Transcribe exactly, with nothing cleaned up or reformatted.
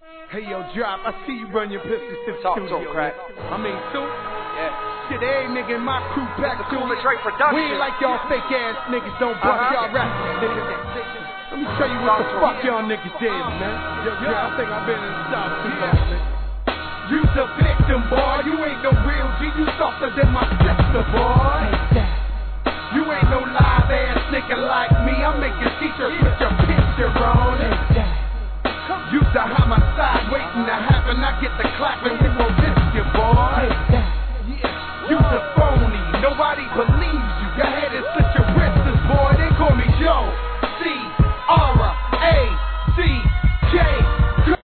Hey yo, Drop, I see you run your pistols to the Talk studio. to him, Crack. I mean, so Yeah. shit, every nigga in my crew back The to coolest Drake production. We ain't like y'all fake ass niggas don't bust Uh-huh. y'all rappers, niggas. Let me show you what the fuck y'all niggas did, man. Yo, yo, I think I've been in the South too long, man. You's a victim, boy. You ain't no real G. You softer than my sister, boy.